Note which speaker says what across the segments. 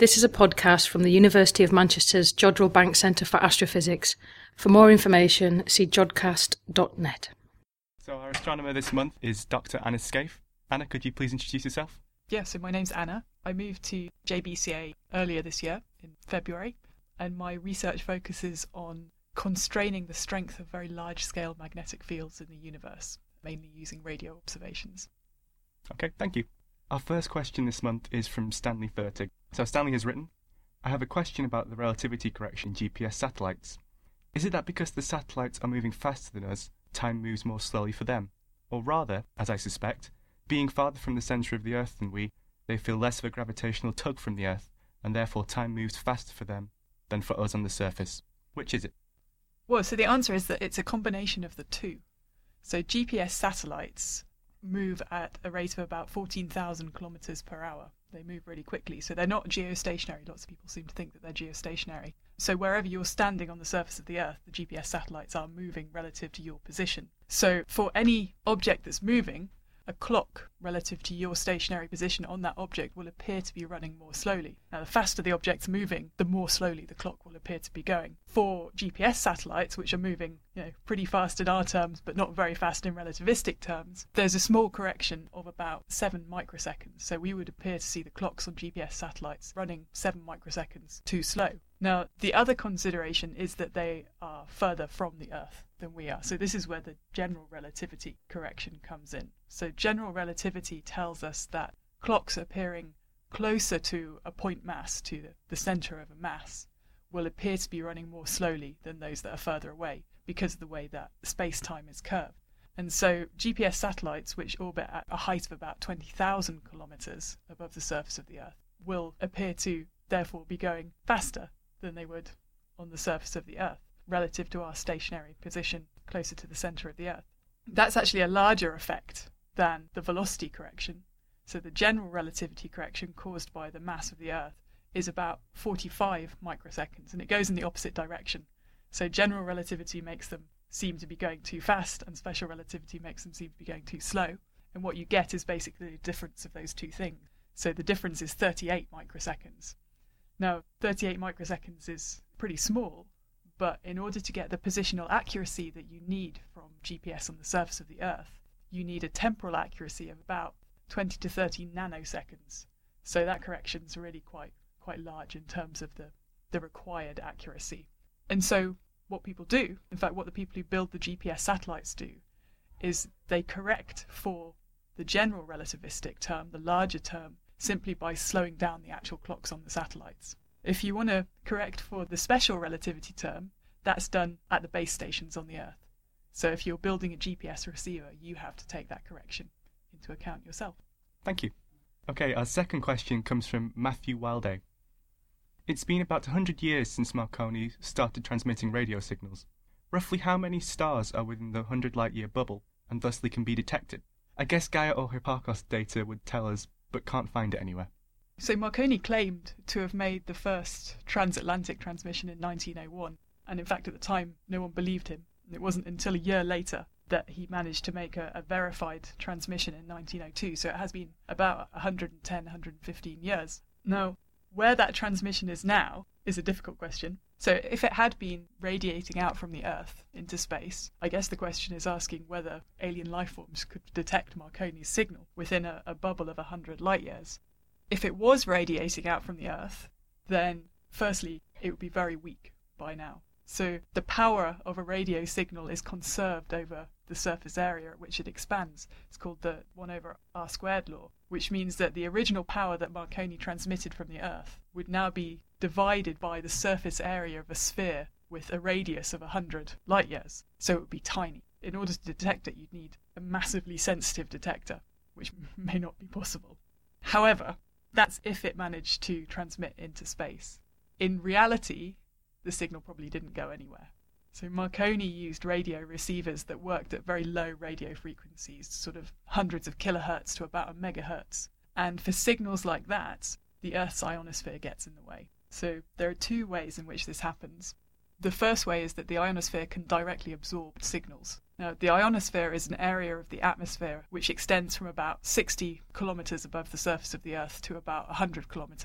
Speaker 1: This is a podcast from the University of Manchester's Jodrell Bank Centre for Astrophysics. For more information, see jodcast.net.
Speaker 2: So our astronomer this month is Dr. Anna Scaife. Anna, could you please introduce yourself?
Speaker 3: Yeah, so my name's Anna. I moved to JBCA earlier this year, in February, and my research focuses on constraining the strength of very large-scale magnetic fields in the universe, mainly using radio observations.
Speaker 2: Okay, thank you. Our first question this month is from Stanley Fertig. So Stanley has written, I have a question about the relativity correction GPS satellites. Is it that because the satellites are moving faster than us, time moves more slowly for them? Or rather, as I suspect, being farther from the centre of the Earth than we, they feel less of a gravitational tug from the Earth, and therefore time moves faster for them than for us on the surface. Which is it?
Speaker 3: Well, so the answer is that it's a combination of the two. So GPS satellites move at a rate of about 14,000 kilometres per hour. They move really quickly, so they're not geostationary. Lots of people seem to think that they're geostationary. So wherever you're standing on the surface of the Earth, the GPS satellites are moving relative to your position. So for any object that's moving, a clock relative to your stationary position on that object will appear to be running more slowly. Now, the faster the object's moving, the more slowly the clock will appear to be going. For GPS satellites, which are moving, pretty fast in our terms, but not very fast in relativistic terms, there's a small correction of about 7 microseconds. So we would appear to see the clocks on GPS satellites running 7 microseconds too slow. Now, the other consideration is that they are further from the Earth than we are. So this is where the general relativity correction comes in. So general relativity tells us that clocks appearing closer to a point mass, to the centre of a mass, will appear to be running more slowly than those that are further away because of the way that space-time is curved. And so GPS satellites, which orbit at a height of about 20,000 kilometres above the surface of the Earth, will appear to therefore be going faster than they would on the surface of the Earth, relative to our stationary position closer to the centre of the Earth. That's actually a larger effect than the velocity correction. So the general relativity correction caused by the mass of the Earth is about 45 microseconds, and it goes in the opposite direction. So general relativity makes them seem to be going too fast, and special relativity makes them seem to be going too slow. And what you get is basically the difference of those two things. So the difference is 38 microseconds. Now, 38 microseconds is pretty small, but in order to get the positional accuracy that you need from GPS on the surface of the Earth, you need a temporal accuracy of about 20 to 30 nanoseconds. So that correction's really quite large in terms of the required accuracy. And so what people do, in fact what the people who build the GPS satellites do, is they correct for the general relativistic term, the larger term, simply by slowing down the actual clocks on the satellites. If you want to correct for the special relativity term, that's done at the base stations on the Earth. So if you're building a GPS receiver, you have to take that correction into account yourself.
Speaker 2: Thank you. Okay, our second question comes from Matthew Wilday. It's been about 100 years since Marconi started transmitting radio signals. Roughly how many stars are within the 100 light-year bubble and thusly can be detected? I guess Gaia or Hipparcos data would tell us, but can't find it anywhere.
Speaker 3: So Marconi claimed to have made the first transatlantic transmission in 1901, and in fact at the time no one believed him. It wasn't until a year later that he managed to make a verified transmission in 1902, so it has been about 110, 115 years. Now, where that transmission is now is a difficult question. So if it had been radiating out from the Earth into space, I guess the question is asking whether alien life forms could detect Marconi's signal within a bubble of 100 light years. If it was radiating out from the Earth, then firstly, it would be very weak by now. So the power of a radio signal is conserved over the surface area at which it expands. It's called the 1/r² law, which means that the original power that Marconi transmitted from the Earth would now be divided by the surface area of a sphere with a radius of 100 light years. So it would be tiny. In order to detect it, you'd need a massively sensitive detector, which may not be possible. However, that's if it managed to transmit into space. In reality, the signal probably didn't go anywhere. So Marconi used radio receivers that worked at very low radio frequencies, sort of hundreds of kilohertz to about a megahertz. And for signals like that, the Earth's ionosphere gets in the way. So there are two ways in which this happens. The first way is that the ionosphere can directly absorb signals. Now, the ionosphere is an area of the atmosphere which extends from about 60 kilometres above the surface of the Earth to about 100 kilometres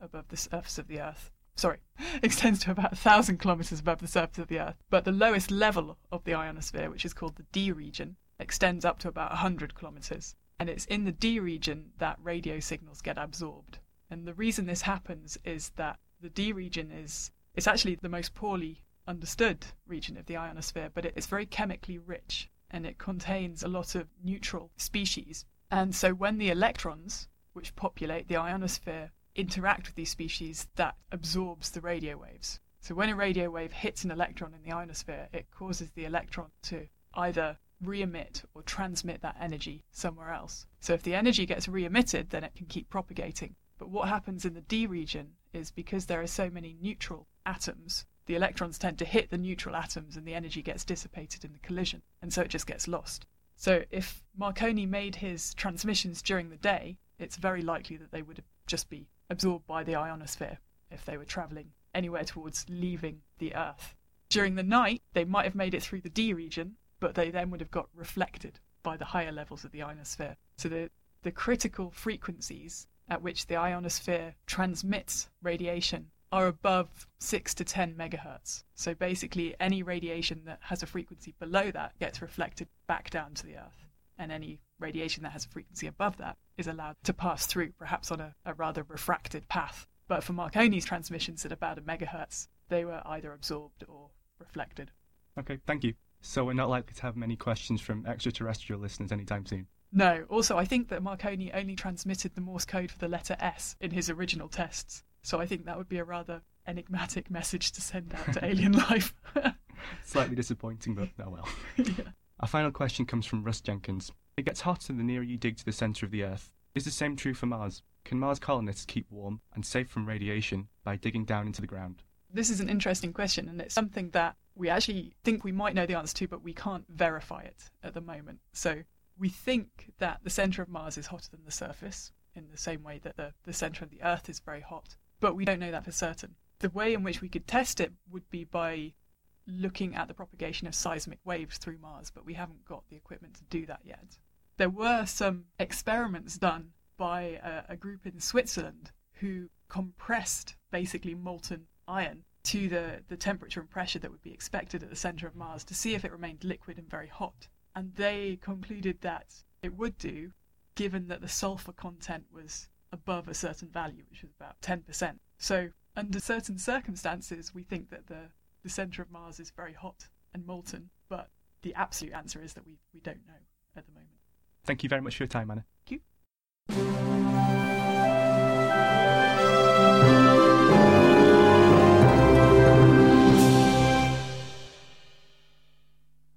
Speaker 3: above the surface of the Earth. Sorry, extends to about 1,000 kilometres above the surface of the Earth. But the lowest level of the ionosphere, which is called the D region, extends up to about 100 kilometres. And it's in the D region that radio signals get absorbed. And the reason this happens is that the D region it's actually the most poorly understood region of the ionosphere, but it's very chemically rich and it contains a lot of neutral species. And so when the electrons, which populate the ionosphere, interact with these species, that absorbs the radio waves. So when a radio wave hits an electron in the ionosphere, it causes the electron to either re-emit or transmit that energy somewhere else. So if the energy gets re-emitted, then it can keep propagating. But what happens in the D region is because there are so many neutral atoms, the electrons tend to hit the neutral atoms and the energy gets dissipated in the collision, and so it just gets lost. So if Marconi made his transmissions during the day, it's very likely that they would just be absorbed by the ionosphere if they were travelling anywhere towards leaving the Earth. During the night, they might have made it through the D region, but they then would have got reflected by the higher levels of the ionosphere. So the critical frequencies at which the ionosphere transmits radiation are above 6 to 10 megahertz. So basically any radiation that has a frequency below that gets reflected back down to the Earth, and any radiation that has a frequency above that is allowed to pass through, perhaps on a rather refracted path. But for Marconi's transmissions at about a megahertz, they were either absorbed or reflected.
Speaker 2: Okay, thank you. So we're not likely to have many questions from extraterrestrial listeners anytime soon?
Speaker 3: No. Also, I think that Marconi only transmitted the Morse code for the letter S in his original tests. So I think that would be a rather enigmatic message to send out to alien life.
Speaker 2: Slightly disappointing, but oh well.
Speaker 3: Yeah.
Speaker 2: Our final question comes from Russ Jenkins. It gets hotter the nearer you dig to the centre of the Earth. Is the same true for Mars? Can Mars colonists keep warm and safe from radiation by digging down into the ground?
Speaker 3: This is an interesting question, and it's something that we actually think we might know the answer to, but we can't verify it at the moment. So we think that the centre of Mars is hotter than the surface, in the same way that the centre of the Earth is very hot, but we don't know that for certain. The way in which we could test it would be by looking at the propagation of seismic waves through Mars, but we haven't got the equipment to do that yet. There were some experiments done by a group in Switzerland who compressed basically molten iron to the temperature and pressure that would be expected at the centre of Mars to see if it remained liquid and very hot. And they concluded that it would do, given that the sulfur content was above a certain value, which was about 10%. So under certain circumstances, we think that the centre of Mars is very hot and molten, but the absolute answer is that we don't know at the moment.
Speaker 2: Thank you very much for your time, Anna.